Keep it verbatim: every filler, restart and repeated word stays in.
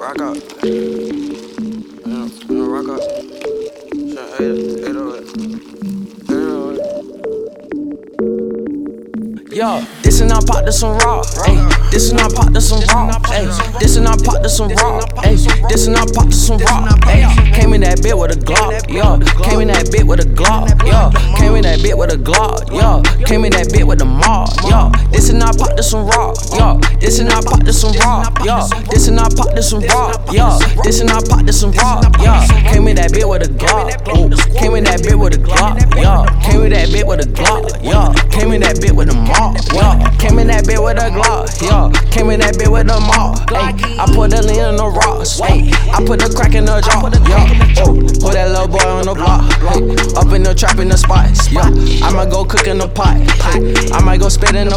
rock out. Yeah, yeah, rock out. Shit, eight, eight oh eight. eight oh eight. Yo, this and I pop to some raw, ayy. This and I pop to some raw, ayy. This and I pop to some raw, ayy. This and I pop to some raw, ayy. Came in that bit with a Glock, yo. Came in that bit with a Glock, yo. Came in that bit with a Glock, yo. Came in that bit with the mob, yo. This and I pop to some raw, yo. This and I pop to some raw, yo. This and I pop to some raw, yo. This and I pop to some raw, yo. Came in that bit with a Glock, ooh. Came in that bit with a Glock, yo. Came in that bit with a Glock, yo. Came in that bit with the mob, yo. Came in that bit with a Glock, yo. Came in that bit with the mob, ayy. I put the lean in the rocks, ayy. I put the crack in the jaw, yo. Oh, put that little boy on the block, ayy. Up in the trap in the spots, yo. I might go cook in the pot, I might go spit in the